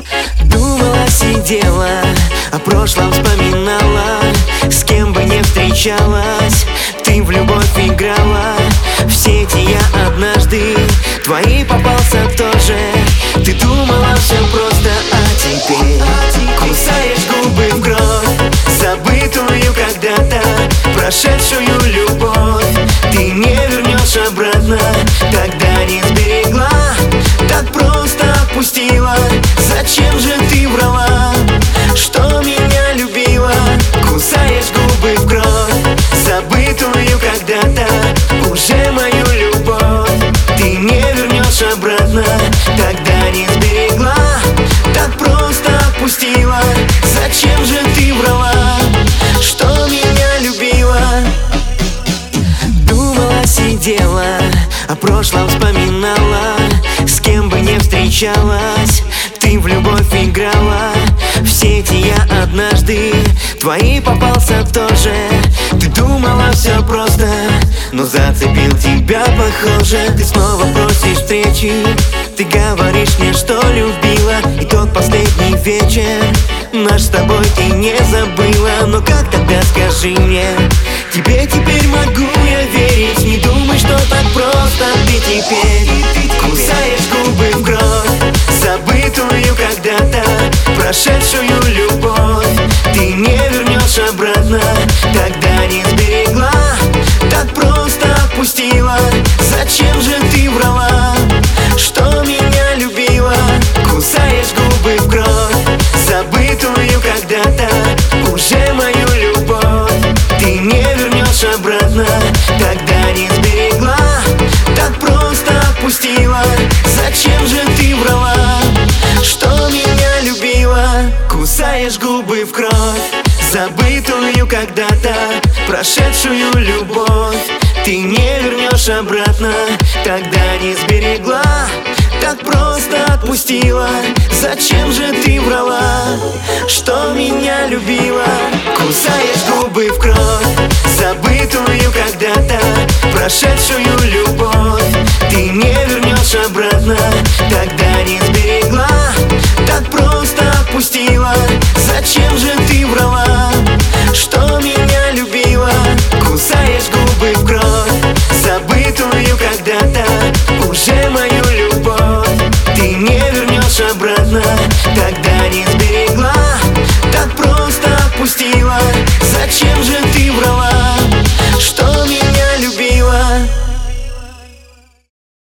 Думала, сидела, о прошлом вспоминала. С кем бы не встречалась, ты в любовь играла. В сети я однажды, твои попался тоже. Ты думала, все просто, а теперь кусаешь губы в кровь. Забытую когда-то, прошедшую любовь ты не вернешь обратно. Тогда не сберегла, так просто отпустила. Зачем же ты врала, что меня любила? Кусаешь губы в кровь, забытую когда-то, уже мою любовь ты не вернешь обратно. Тогда не сберегла, так просто отпустила. Зачем же ты врала, что меня любила? Думала, сидела, о прошлом вспоминала. С кем бы не встречалась, ты в любовь играла. В сети я однажды, твои попался тоже. Ты думала, все просто, но зацепил тебя, похоже. Ты снова просишь встречи, ты говоришь мне, что любила. И тот последний вечер наш с тобой ты не забыла. Но как тогда, скажи мне, тебе теперь могу я верить? Не думай, что так просто. Ты теперь кусаешь губы в кровь, забытую когда-то, прошедшую любовь ты не вернешь обратно. Тогда не сберегла, так просто отпустила. Зачем же ты врала, что меня любила? Кусаешь губы в кровь, забытую когда-то, уже мою любовь ты не вернешь обратно. Тогда не сберегла, так просто отпустила. Зачем же ты врала, что меня любила? Кусаешь губы в кровь, забытую когда-то, прошедшую любовь ты не вернешь обратно. Тогда не сберегла, так просто отпустила. Зачем же ты врала, что меня любила? Кусаешь губы в кровь, забытую когда-то, прошедшую любовь ты не вернешь обратно. Тогда не сберегла, так просто отпустила. Зачем же ты врала, что меня любила? Кусаешь губы в кровь, забытую когда-то, уже мою любовь ты не вернешь обратно. Тогда не сберегла, так просто отпустила. Зачем же ты врала?